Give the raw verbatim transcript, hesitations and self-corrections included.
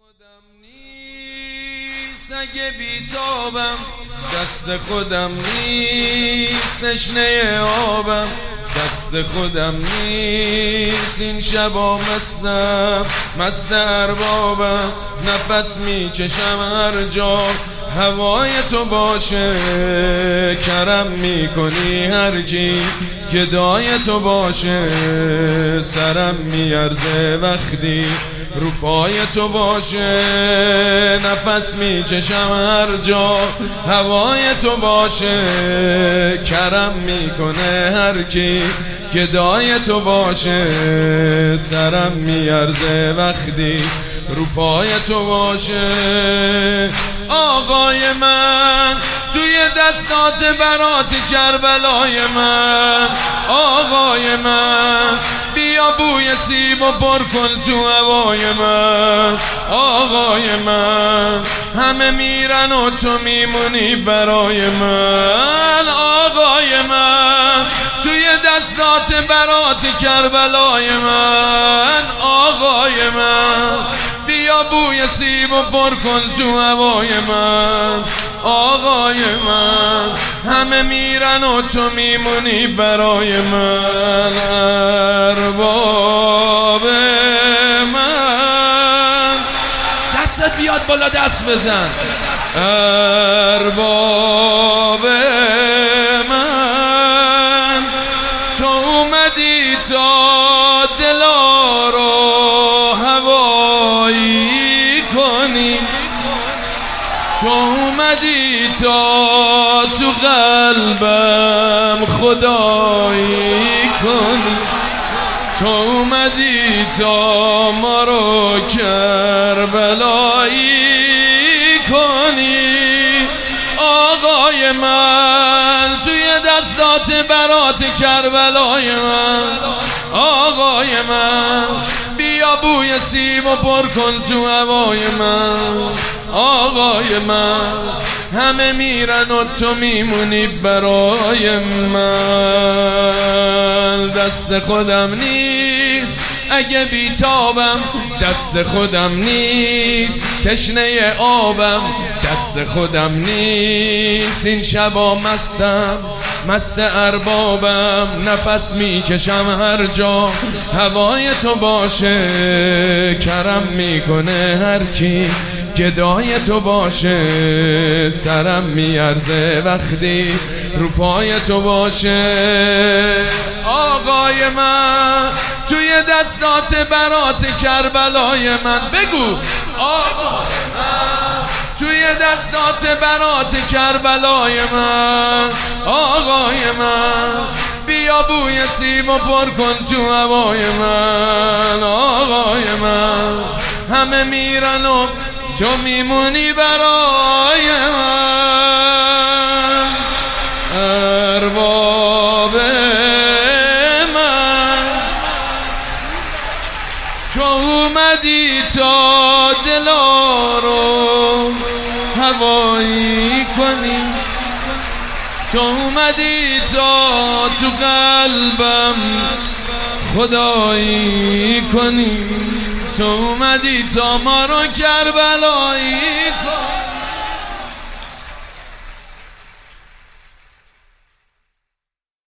خودم نیست اگه بیتابم، دست خودم نیست تشنه آبم، دست خودم نیست این شبا مستم مست اربابم، نفس میکشم هر جا هوای تو باشه، کرم میکنی هر کی گدای تو باشه، سرم میارزه وقتی رو پای تو باشه، نفس میکشم هر جا هوای تو باشه، کرم میکنه هر کی گدای تو باشه، سرم میارزه وقتی رو پای تو باشه. آقای من توی دستات برات کربلای من، آقای من بیا بوی سیب و پر کن تو هوای من، آقای من همه میرن و تو میمونی برای من، آقای من توی دستات برات کربلای من، آقای من بیا بوی سیب و پر کن تو هوای من، آقای من همه میرن و تو میمونی برای من، ارباب من دستت بیاد بالا دست بزن، ارباب من تو اومدی تا دلا رو هوایی کنی، تو اومدی تا تو قلبم خدایی کنی، تو اومدی تا ما رو کربلایی کنی، آقای من توی دستات برات کربلای من، آقای من بیا بوی سیب و پر کن تو هوای من، آقای من همه میرن و تو میمونی برای من، دست خودم نیست اگه بیتابم، دست خودم نیست تشنه آبم، دست خودم نیست این شبا مستم مست اربابم، نفس میکشم هر جا هوای تو باشه، کرم میکنه هر کی گدای تو باشه، سرم میارزه وقتی رو پای تو باشه، آقای من توی دستات برات کربلای من، بگو آقای من توی دستات برات کربلای من، آقای من بیا بوی سیب و پر کن تو هوای من، آقای من همه میرن و تو میمونی برای من، ارباب من تو اومدی تا دلا رو هوایی کنی، تو اومدی تا تو قلبم خدایی کنی، تو اومدی تا ما رو کربلایی کنی.